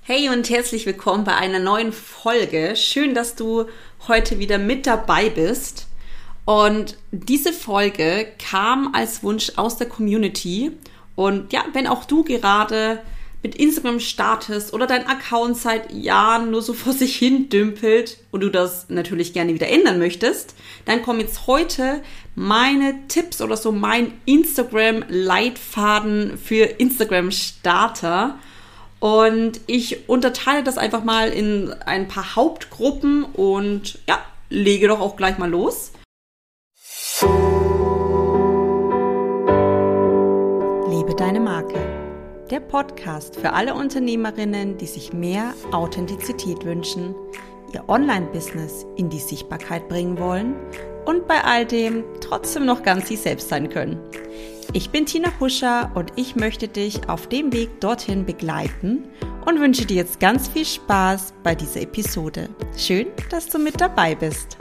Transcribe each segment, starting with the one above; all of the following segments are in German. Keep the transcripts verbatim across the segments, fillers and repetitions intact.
Hey und herzlich willkommen bei einer neuen Folge. Schön, dass du heute wieder mit dabei bist. Und diese Folge kam als Wunsch aus der Community. Und ja, wenn auch du gerade mit Instagram startest oder dein Account seit Jahren nur so vor sich hin dümpelt und du das natürlich gerne wieder ändern möchtest, dann kommen jetzt heute meine Tipps oder so mein Instagram-Leitfaden für Instagram-Starter. Und ich unterteile das einfach mal in ein paar Hauptgruppen und ja, lege doch auch gleich mal los. Liebe deine Marke. Der Podcast für alle Unternehmerinnen, die sich mehr Authentizität wünschen, ihr Online-Business in die Sichtbarkeit bringen wollen und bei all dem trotzdem noch ganz sie selbst sein können. Ich bin Tina Huscher und ich möchte dich auf dem Weg dorthin begleiten und wünsche dir jetzt ganz viel Spaß bei dieser Episode. Schön, dass du mit dabei bist.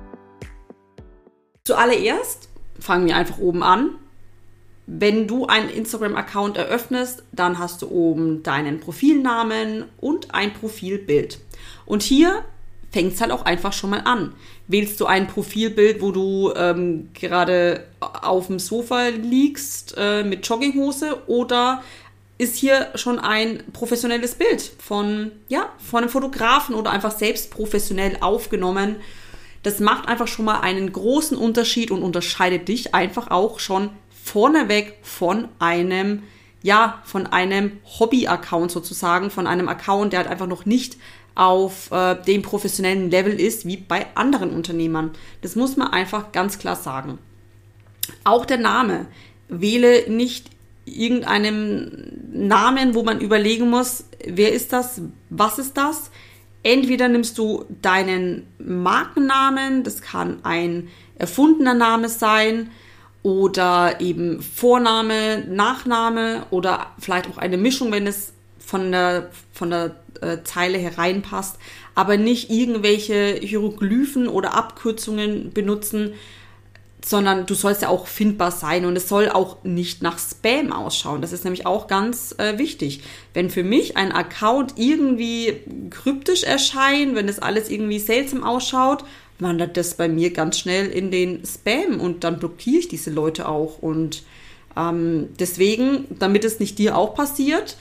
Zuallererst fangen wir einfach oben an. Wenn du einen Instagram-Account eröffnest, dann hast du oben deinen Profilnamen und ein Profilbild. Und hier fängt es halt auch einfach schon mal an. Wählst du ein Profilbild, wo du ähm, gerade auf dem Sofa liegst äh, mit Jogginghose, oder ist hier schon ein professionelles Bild von, ja, von einem Fotografen oder einfach selbst professionell aufgenommen? Das macht einfach schon mal einen großen Unterschied und unterscheidet dich einfach auch schon vorneweg von einem, ja, von einem Hobby-Account sozusagen, von einem Account, der halt einfach noch nicht auf äh, dem professionellen Level ist, wie bei anderen Unternehmern. Das muss man einfach ganz klar sagen. Auch der Name. Wähle nicht irgendeinem Namen, wo man überlegen muss, wer ist das, was ist das? Entweder nimmst du deinen Markennamen, das kann ein erfundener Name sein, oder eben Vorname, Nachname oder vielleicht auch eine Mischung, wenn es von der, von der äh, Zeile hereinpasst, aber nicht irgendwelche Hieroglyphen oder Abkürzungen benutzen, sondern du sollst ja auch findbar sein und es soll auch nicht nach Spam ausschauen. Das ist nämlich auch ganz äh, wichtig. Wenn für mich ein Account irgendwie kryptisch erscheint, wenn das alles irgendwie seltsam ausschaut, wandert das bei mir ganz schnell in den Spam und dann blockiere ich diese Leute auch. Und ähm, deswegen, damit es nicht dir auch passiert,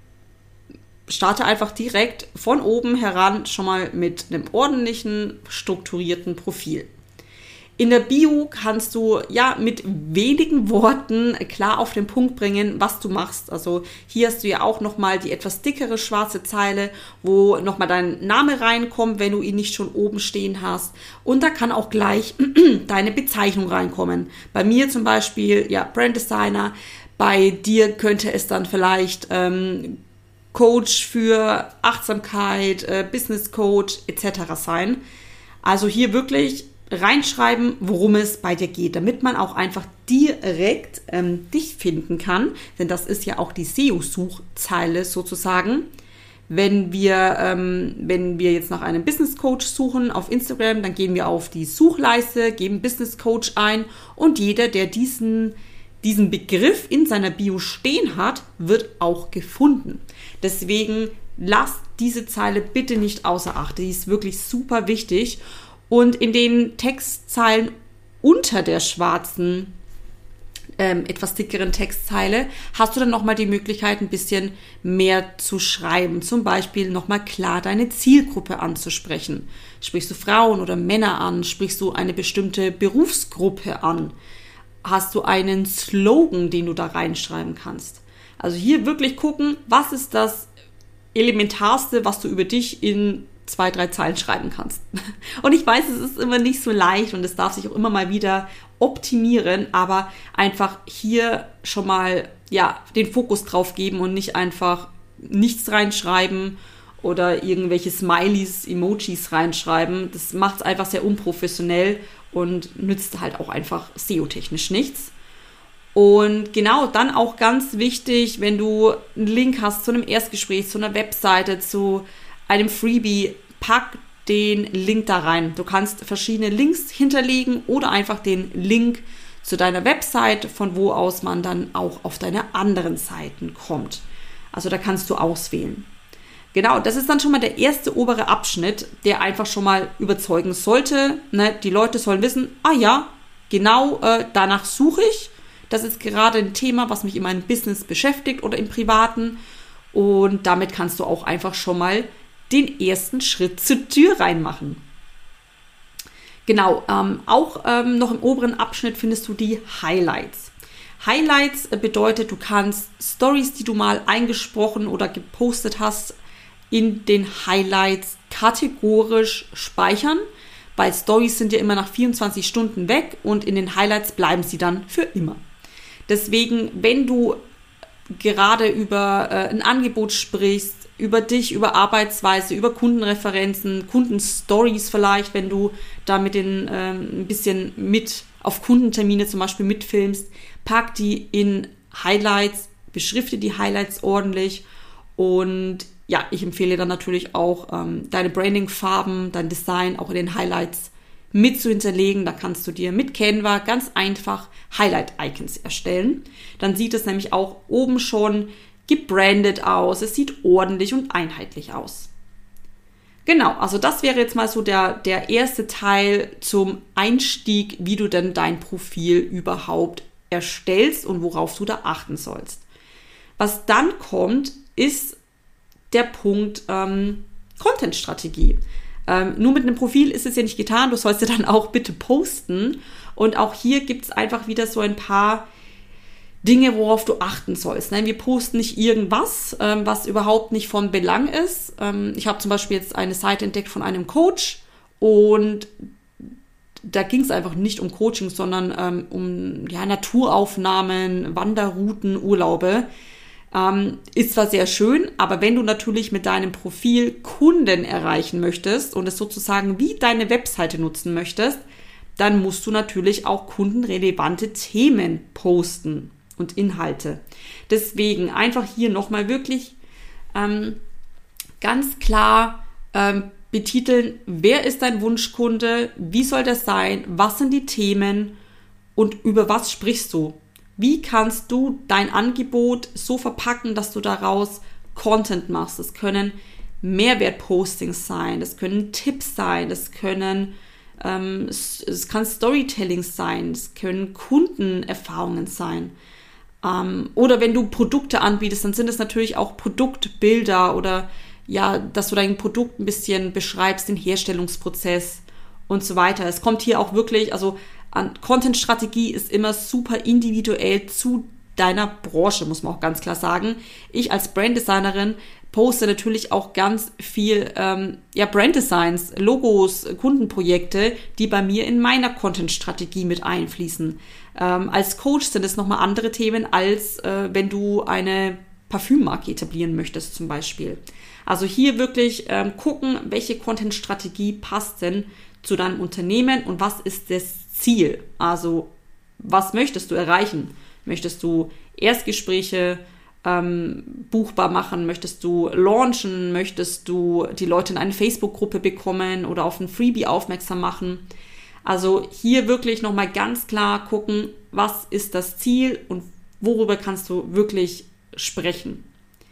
starte einfach direkt von oben heran schon mal mit einem ordentlichen, strukturierten Profil. In der Bio kannst du ja mit wenigen Worten klar auf den Punkt bringen, was du machst. Also hier hast du ja auch nochmal die etwas dickere schwarze Zeile, wo nochmal dein Name reinkommt, wenn du ihn nicht schon oben stehen hast. Und da kann auch gleich deine Bezeichnung reinkommen. Bei mir zum Beispiel, ja, Brand Designer. Bei dir könnte es dann vielleicht ähm, Coach für Achtsamkeit, äh, Business Coach et cetera sein. Also hier wirklich reinschreiben, worum es bei dir geht, damit man auch einfach direkt ähm, dich finden kann, denn das ist ja auch die S E O-Suchzeile sozusagen. Wenn wir, ähm, wenn wir jetzt nach einem Business Coach suchen auf Instagram, dann gehen wir auf die Suchleiste, geben Business Coach ein und jeder, der diesen diesen Begriff in seiner Bio stehen hat, wird auch gefunden. Deswegen lass diese Zeile bitte nicht außer Acht. Die ist wirklich super wichtig. Und in den Textzeilen unter der schwarzen, ähm, etwas dickeren Textzeile hast du dann nochmal die Möglichkeit, ein bisschen mehr zu schreiben. Zum Beispiel nochmal klar deine Zielgruppe anzusprechen. Sprichst du Frauen oder Männer an? Sprichst du eine bestimmte Berufsgruppe an? Hast du einen Slogan, den du da reinschreiben kannst? Also hier wirklich gucken, was ist das Elementarste, was du über dich in zwei, drei Zeilen schreiben kannst. Und ich weiß, es ist immer nicht so leicht und es darf sich auch immer mal wieder optimieren, aber einfach hier schon mal ja den Fokus drauf geben und nicht einfach nichts reinschreiben oder irgendwelche Smileys, Emojis reinschreiben. Das macht es einfach sehr unprofessionell und nützt halt auch einfach S E O-technisch nichts. Und genau, dann auch ganz wichtig, wenn du einen Link hast zu einem Erstgespräch, zu einer Webseite, zu einem Freebie, pack den Link da rein. Du kannst verschiedene Links hinterlegen oder einfach den Link zu deiner Website, von wo aus man dann auch auf deine anderen Seiten kommt. Also da kannst du auswählen. Genau, das ist dann schon mal der erste obere Abschnitt, der einfach schon mal überzeugen sollte. Ne? Die Leute sollen wissen, ah ja, genau äh, danach suche ich. Das ist gerade ein Thema, was mich in meinem Business beschäftigt oder im Privaten. Und damit kannst du auch einfach schon mal den ersten Schritt zur Tür reinmachen. Genau, ähm, auch ähm, noch im oberen Abschnitt findest du die Highlights. Highlights bedeutet, du kannst Stories, die du mal eingesprochen oder gepostet hast, in den Highlights kategorisch speichern, weil Stories sind ja immer nach vierundzwanzig Stunden weg und in den Highlights bleiben sie dann für immer. Deswegen, wenn du gerade über äh, ein Angebot sprichst, über dich, über Arbeitsweise, über Kundenreferenzen, Kundenstories vielleicht, wenn du da mit den ähm, ein bisschen mit auf Kundentermine zum Beispiel mitfilmst, pack die in Highlights, beschrifte die Highlights ordentlich und ja, ich empfehle dann natürlich auch ähm, deine Branding-Farben, dein Design auch in den Highlights mit zu hinterlegen. Da kannst du dir mit Canva ganz einfach Highlight-Icons erstellen. Dann sieht es nämlich auch oben schon gebrandet aus. Es sieht ordentlich und einheitlich aus. Genau, also das wäre jetzt mal so der, der erste Teil zum Einstieg, wie du denn dein Profil überhaupt erstellst und worauf du da achten sollst. Was dann kommt, ist der Punkt ähm, Content-Strategie. Ähm, nur mit einem Profil ist es ja nicht getan, du sollst ja dann auch bitte posten. Und auch hier gibt es einfach wieder so ein paar Dinge, worauf du achten sollst. Ne? Wir posten nicht irgendwas, ähm, was überhaupt nicht von Belang ist. Ähm, ich habe zum Beispiel jetzt eine Seite entdeckt von einem Coach und da ging es einfach nicht um Coaching, sondern ähm, um ja, Naturaufnahmen, Wanderrouten, Urlaube. Ähm, ist zwar sehr schön, aber wenn du natürlich mit deinem Profil Kunden erreichen möchtest und es sozusagen wie deine Webseite nutzen möchtest, dann musst du natürlich auch kundenrelevante Themen posten und Inhalte. Deswegen einfach hier nochmal wirklich ähm, ganz klar ähm, betiteln, wer ist dein Wunschkunde, wie soll das sein, was sind die Themen und über was sprichst du? Wie kannst du dein Angebot so verpacken, dass du daraus Content machst? Das können Mehrwertpostings sein, das können Tipps sein, das können ähm, es, es kann Storytelling sein, es können Kundenerfahrungen sein. Ähm, oder wenn du Produkte anbietest, dann sind es natürlich auch Produktbilder oder ja, dass du dein Produkt ein bisschen beschreibst, den Herstellungsprozess und so weiter. Es kommt hier auch wirklich, also an Content-Strategie ist immer super individuell zu deiner Branche, muss man auch ganz klar sagen. Ich als Branddesignerin poste natürlich auch ganz viel ähm, ja, Branddesigns, Logos, Kundenprojekte, die bei mir in meiner Content-Strategie mit einfließen. Ähm, als Coach sind es nochmal andere Themen, als äh, wenn du eine Parfümmarke etablieren möchtest zum Beispiel. Also hier wirklich ähm, gucken, welche Content-Strategie passt denn zu deinem Unternehmen und was ist das Ziel? Also was möchtest du erreichen? Möchtest du Erstgespräche ähm, buchbar machen? Möchtest du launchen? Möchtest du die Leute in eine Facebook-Gruppe bekommen oder auf ein Freebie aufmerksam machen? Also hier wirklich nochmal ganz klar gucken, was ist das Ziel und worüber kannst du wirklich sprechen.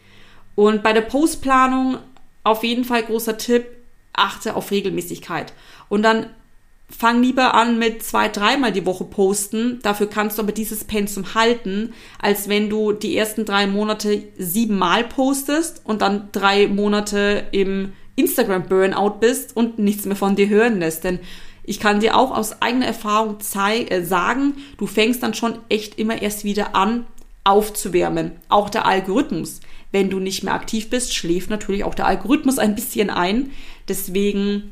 Und bei der Postplanung auf jeden Fall großer Tipp, achte auf Regelmäßigkeit. Und dann fang lieber an mit zwei, dreimal die Woche posten. Dafür kannst du aber dieses Pensum halten, als wenn du die ersten drei Monate siebenmal postest und dann drei Monate im Instagram-Burnout bist und nichts mehr von dir hören lässt. Denn ich kann dir auch aus eigener Erfahrung zei- äh, sagen, du fängst dann schon echt immer erst wieder an, aufzuwärmen. Auch der Algorithmus. Wenn du nicht mehr aktiv bist, schläft natürlich auch der Algorithmus ein bisschen ein. Deswegen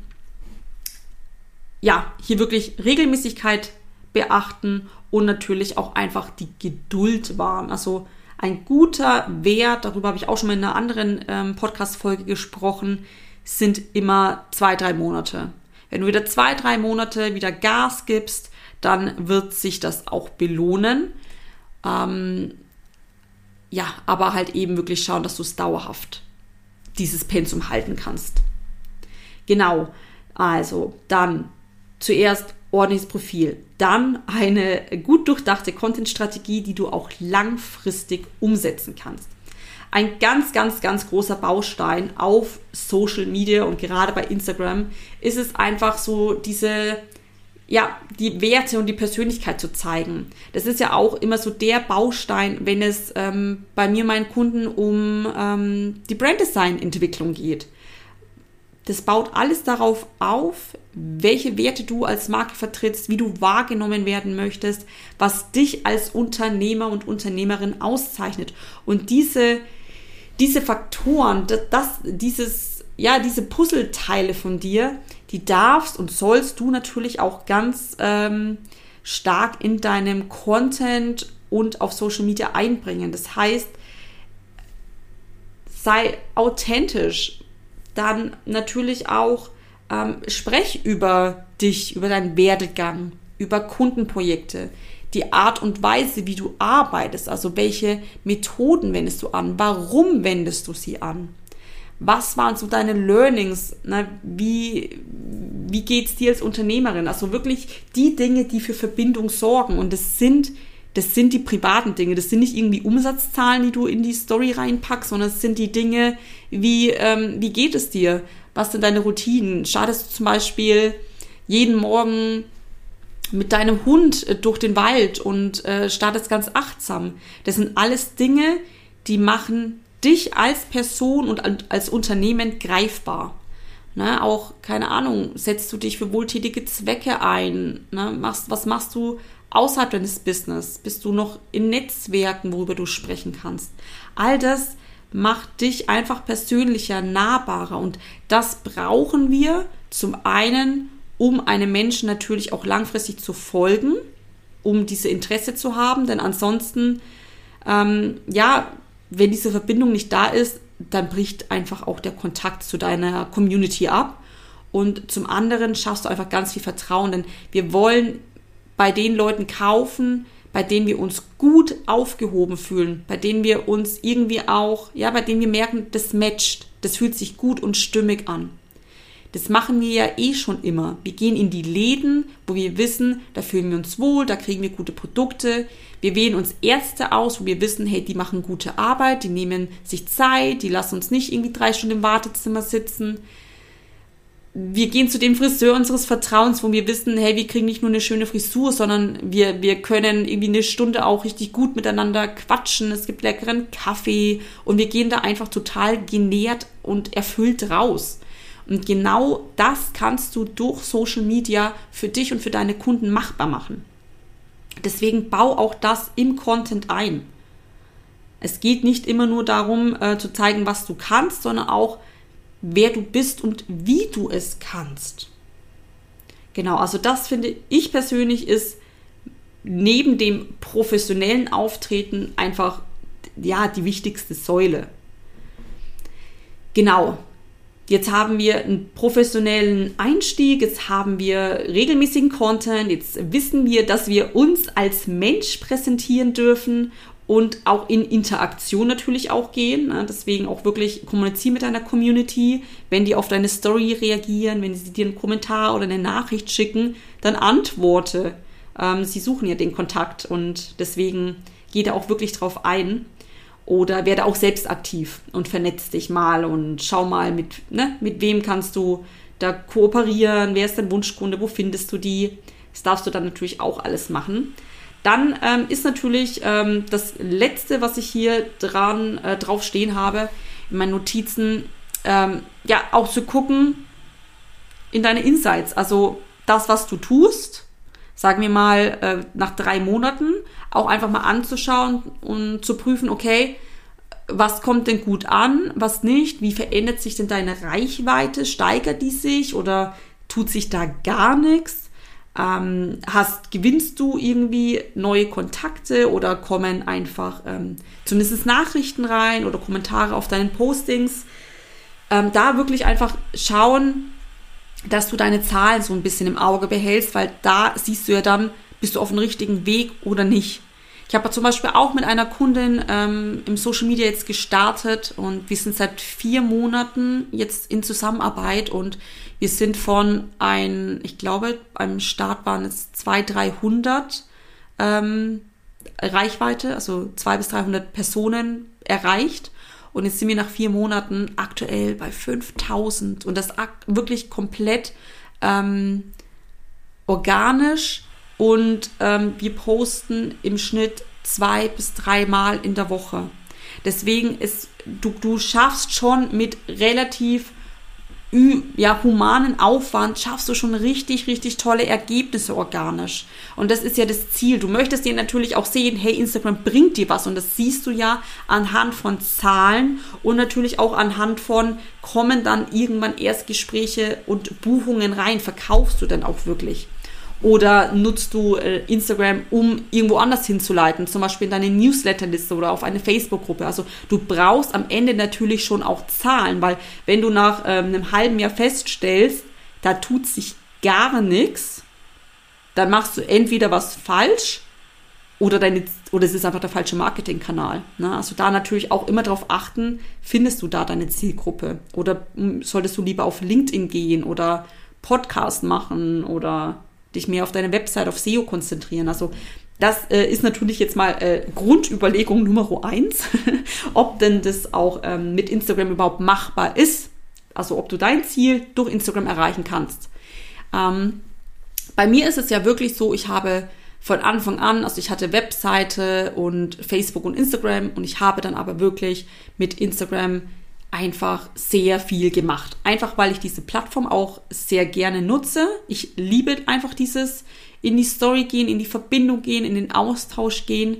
ja, hier wirklich Regelmäßigkeit beachten und natürlich auch einfach die Geduld wahren. Also ein guter Wert, darüber habe ich auch schon mal in einer anderen ähm, Podcast-Folge gesprochen, sind immer zwei, drei Monate. Wenn du wieder zwei, drei Monate wieder Gas gibst, dann wird sich das auch belohnen. Ähm, ja, aber halt eben wirklich schauen, dass du es dauerhaft dieses Pensum halten kannst. Genau, also dann zuerst ordentliches Profil, dann eine gut durchdachte Content-Strategie, die du auch langfristig umsetzen kannst. ein ganz, ganz, ganz großer Baustein auf Social Media und gerade bei Instagram ist es einfach so diese, ja, die Werte und die Persönlichkeit zu zeigen. Das ist ja auch immer so der Baustein, wenn es ähm, bei mir, meinen Kunden, um ähm, die Branddesign-Entwicklung geht. Das baut alles darauf auf, welche Werte du als Marke vertrittst, wie du wahrgenommen werden möchtest, was dich als Unternehmer und Unternehmerin auszeichnet. Und diese, diese Faktoren, das, das, dieses, ja, diese Puzzleteile von dir, die darfst und sollst du natürlich auch ganz ähm, stark in deinem Content und auf Social Media einbringen. Das heißt, sei authentisch. Dann natürlich auch ähm, sprech über dich, über deinen Werdegang, über Kundenprojekte, die Art und Weise, wie du arbeitest, also welche Methoden wendest du an, warum wendest du sie an, was waren so deine Learnings, ne? wie, wie geht's dir als Unternehmerin, also wirklich die Dinge, die für Verbindung sorgen und das sind Das sind die privaten Dinge, das sind nicht irgendwie Umsatzzahlen, die du in die Story reinpackst, sondern es sind die Dinge, wie, ähm, wie geht es dir? Was sind deine Routinen? Startest du zum Beispiel jeden Morgen mit deinem Hund äh, durch den Wald und äh, startest ganz achtsam? Das sind alles Dinge, die machen dich als Person und als Unternehmen greifbar. Ne? Auch, keine Ahnung, setzt du dich für wohltätige Zwecke ein? Ne? Machst, was machst du außerhalb deines Business? Bist du noch in Netzwerken, worüber du sprechen kannst? All das macht dich einfach persönlicher, nahbarer und das brauchen wir zum einen, um einem Menschen natürlich auch langfristig zu folgen, um diese Interesse zu haben, denn ansonsten, ähm, ja, wenn diese Verbindung nicht da ist, dann bricht einfach auch der Kontakt zu deiner Community ab und zum anderen schaffst du einfach ganz viel Vertrauen, denn wir wollen bei den Leuten kaufen, bei denen wir uns gut aufgehoben fühlen, bei denen wir uns irgendwie auch, ja, bei denen wir merken, das matcht, das fühlt sich gut und stimmig an. Das machen wir ja eh schon immer. Wir gehen in die Läden, wo wir wissen, da fühlen wir uns wohl, da kriegen wir gute Produkte. Wir wählen uns Ärzte aus, wo wir wissen, hey, die machen gute Arbeit, die nehmen sich Zeit, die lassen uns nicht irgendwie drei Stunden im Wartezimmer sitzen. Wir gehen zu dem Friseur unseres Vertrauens, wo wir wissen, hey, wir kriegen nicht nur eine schöne Frisur, sondern wir, wir können irgendwie eine Stunde auch richtig gut miteinander quatschen. Es gibt leckeren Kaffee und wir gehen da einfach total genährt und erfüllt raus. Und genau das kannst du durch Social Media für dich und für deine Kunden machbar machen. Deswegen bau auch das im Content ein. Es geht nicht immer nur darum, äh, zu zeigen, was du kannst, sondern auch, wer du bist und wie du es kannst. Genau, also das finde ich persönlich ist neben dem professionellen Auftreten einfach, ja, die wichtigste Säule. Genau, jetzt haben wir einen professionellen Einstieg, jetzt haben wir regelmäßigen Content, jetzt wissen wir, dass wir uns als Mensch präsentieren dürfen und auch in Interaktion natürlich auch gehen. Ne? Deswegen auch wirklich kommunizieren mit deiner Community. Wenn die auf deine Story reagieren, wenn sie dir einen Kommentar oder eine Nachricht schicken, dann antworte. Ähm, sie suchen ja den Kontakt und deswegen geh da auch wirklich drauf ein. Oder werde auch selbst aktiv und vernetz dich mal und schau mal, mit, ne, mit wem kannst du da kooperieren, wer ist dein Wunschkunde, wo findest du die. Das darfst du dann natürlich auch alles machen. Dann ähm, ist natürlich ähm, das Letzte, was ich hier dran äh, drauf stehen habe, in meinen Notizen, ähm, ja, auch zu gucken in deine Insights. Also das, was du tust, sagen wir mal äh, nach drei Monaten, auch einfach mal anzuschauen und zu prüfen, okay, was kommt denn gut an, was nicht, wie verändert sich denn deine Reichweite, steigert die sich oder tut sich da gar nichts? Ähm, hast, gewinnst du irgendwie neue Kontakte oder kommen einfach ähm, zumindest Nachrichten rein oder Kommentare auf deinen Postings? Ähm, da wirklich einfach schauen, dass du deine Zahlen so ein bisschen im Auge behältst, weil da siehst du ja dann, bist du auf dem richtigen Weg oder nicht. Ich habe zum Beispiel auch mit einer Kundin ähm, im Social Media jetzt gestartet und wir sind seit vier Monaten jetzt in Zusammenarbeit und wir sind von ein, ich glaube, beim Start waren es zweihundert, dreihundert ähm, Reichweite, also zweihundert bis dreihundert Personen erreicht und jetzt sind wir nach vier Monaten aktuell bei fünftausend und das wirklich komplett ähm, organisch und ähm, wir posten im Schnitt zwei bis dreimal in der Woche. Deswegen ist, du, du schaffst schon mit relativ ja, humanen Aufwand, schaffst du schon richtig, richtig tolle Ergebnisse organisch. Und das ist ja das Ziel. Du möchtest dir natürlich auch sehen, hey, Instagram bringt dir was. Und das siehst du ja anhand von Zahlen und natürlich auch anhand von, kommen dann irgendwann Erstgespräche und Buchungen rein. Verkaufst du denn auch wirklich? Oder nutzt du äh, Instagram, um irgendwo anders hinzuleiten, zum Beispiel in deine Newsletterliste oder auf eine Facebook-Gruppe. Also du brauchst am Ende natürlich schon auch Zahlen, weil wenn du nach ähm, einem halben Jahr feststellst, da tut sich gar nichts, dann machst du entweder was falsch oder, deine, oder es ist einfach der falsche Marketingkanal. Ne? Also da natürlich auch immer darauf achten, findest du da deine Zielgruppe? Oder mh, solltest du lieber auf LinkedIn gehen oder Podcast machen oder dich mehr auf deine Website, auf S E O konzentrieren. Also das äh, ist natürlich jetzt mal äh, Grundüberlegung Nummer eins, ob denn das auch ähm, mit Instagram überhaupt machbar ist. Also ob du dein Ziel durch Instagram erreichen kannst. Ähm, bei mir ist es ja wirklich so, ich habe von Anfang an, also ich hatte Webseite und Facebook und Instagram und ich habe dann aber wirklich mit Instagram einfach sehr viel gemacht. Einfach, weil ich diese Plattform auch sehr gerne nutze. Ich liebe einfach dieses in die Story gehen, in die Verbindung gehen, in den Austausch gehen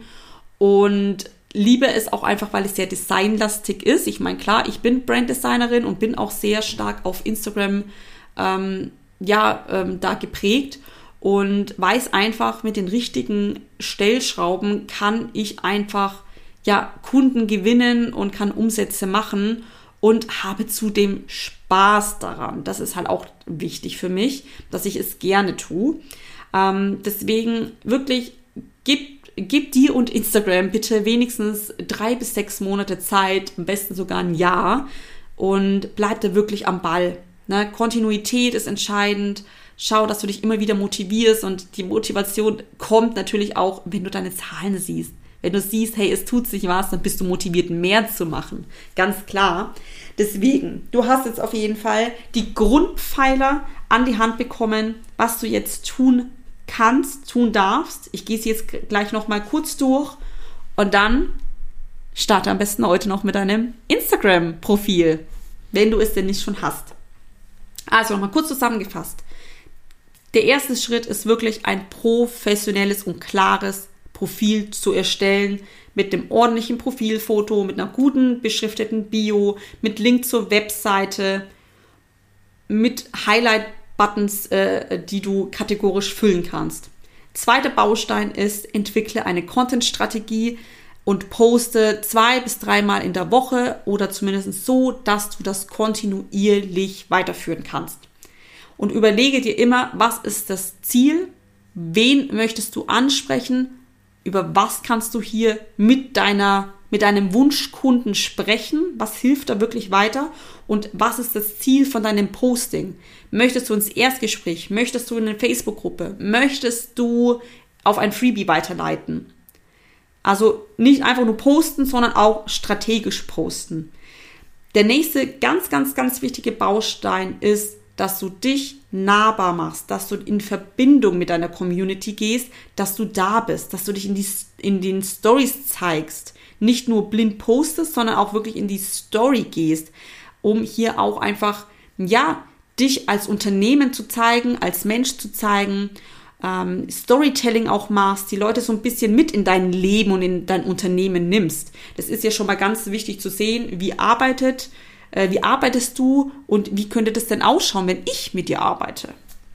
und liebe es auch einfach, weil es sehr designlastig ist. Ich meine, klar, ich bin Branddesignerin und bin auch sehr stark auf Instagram ähm, ja, ähm, da geprägt und weiß einfach, mit den richtigen Stellschrauben kann ich einfach ja, Kunden gewinnen und kann Umsätze machen und habe zudem Spaß daran. Das ist halt auch wichtig für mich, dass ich es gerne tue. Ähm, deswegen wirklich, gib, gib dir und Instagram bitte wenigstens drei bis sechs Monate Zeit, am besten sogar ein Jahr und bleib da wirklich am Ball. Ne? Kontinuität ist entscheidend. Schau, dass du dich immer wieder motivierst und die Motivation kommt natürlich auch, wenn du deine Zahlen siehst. Wenn du siehst, hey, es tut sich was, dann bist du motiviert, mehr zu machen. Ganz klar. Deswegen, du hast jetzt auf jeden Fall die Grundpfeiler an die Hand bekommen, was du jetzt tun kannst, tun darfst. Ich gehe es jetzt gleich nochmal kurz durch und dann starte am besten heute noch mit deinem Instagram-Profil, wenn du es denn nicht schon hast. Also nochmal kurz zusammengefasst. Der erste Schritt ist wirklich ein professionelles und klares Profil zu erstellen, mit einem ordentlichen Profilfoto, mit einer guten beschrifteten Bio, mit Link zur Webseite, mit Highlight-Buttons, äh, die du kategorisch füllen kannst. Zweiter Baustein ist, entwickle eine Content-Strategie und poste zwei bis dreimal in der Woche oder zumindest so, dass du das kontinuierlich weiterführen kannst. Und überlege dir immer, was ist das Ziel, wen möchtest du ansprechen, über was kannst du hier mit deiner, mit deinem Wunschkunden sprechen, was hilft da wirklich weiter und was ist das Ziel von deinem Posting? Möchtest du ins Erstgespräch, möchtest du in eine Facebook-Gruppe, möchtest du auf ein Freebie weiterleiten? Also nicht einfach nur posten, sondern auch strategisch posten. Der nächste ganz, ganz, ganz wichtige Baustein ist, dass du dich nahbar machst, dass du in Verbindung mit deiner Community gehst, dass du da bist, dass du dich in, die, in den Stories zeigst, nicht nur blind postest, sondern auch wirklich in die Story gehst, um hier auch einfach, ja, dich als Unternehmen zu zeigen, als Mensch zu zeigen, ähm, Storytelling auch machst, die Leute so ein bisschen mit in dein Leben und in dein Unternehmen nimmst. Das ist ja schon mal ganz wichtig zu sehen, wie arbeitet Wie arbeitest du und wie könnte das denn ausschauen, wenn ich mit dir arbeite?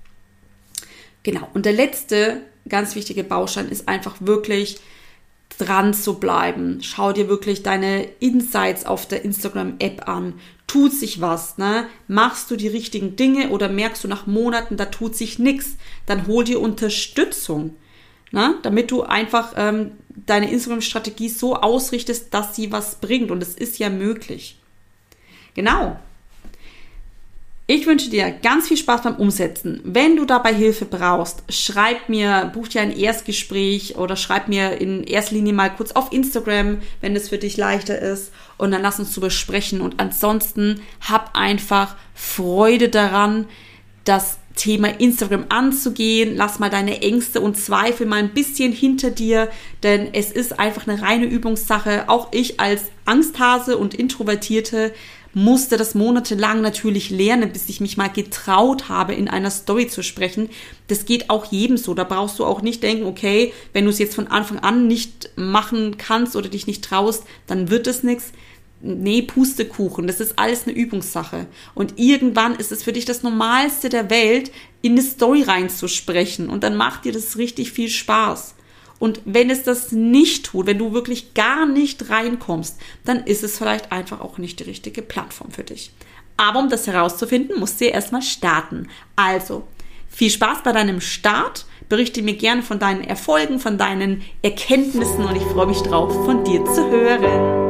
Genau. Und der letzte ganz wichtige Baustein ist einfach wirklich dran zu bleiben. Schau dir wirklich deine Insights auf der Instagram-App an. Tut sich was, ne? Machst du die richtigen Dinge oder merkst du nach Monaten, da tut sich nichts? Dann hol dir Unterstützung, ne? Damit du einfach ähm, deine Instagram-Strategie so ausrichtest, dass sie was bringt. Und es ist ja möglich. Genau. Ich wünsche dir ganz viel Spaß beim Umsetzen. Wenn du dabei Hilfe brauchst, schreib mir, buch dir ein Erstgespräch oder schreib mir in erster Linie mal kurz auf Instagram, wenn es für dich leichter ist, und dann lass uns zu besprechen. Und ansonsten hab einfach Freude daran, das Thema Instagram anzugehen. Lass mal deine Ängste und Zweifel mal ein bisschen hinter dir, denn es ist einfach eine reine Übungssache. Auch ich als Angsthase und Introvertierte musste das monatelang natürlich lernen, bis ich mich mal getraut habe, in einer Story zu sprechen. Das geht auch jedem so. Da brauchst du auch nicht denken, okay, wenn du es jetzt von Anfang an nicht machen kannst oder dich nicht traust, dann wird es nichts. Nee, Pustekuchen, das ist alles eine Übungssache. Und irgendwann ist es für dich das Normalste der Welt, in eine Story reinzusprechen. Und dann macht dir das richtig viel Spaß. Und wenn es das nicht tut, wenn du wirklich gar nicht reinkommst, dann ist es vielleicht einfach auch nicht die richtige Plattform für dich. Aber um das herauszufinden, musst du ja erstmal starten. Also, viel Spaß bei deinem Start. Berichte mir gerne von deinen Erfolgen, von deinen Erkenntnissen und ich freue mich drauf, von dir zu hören.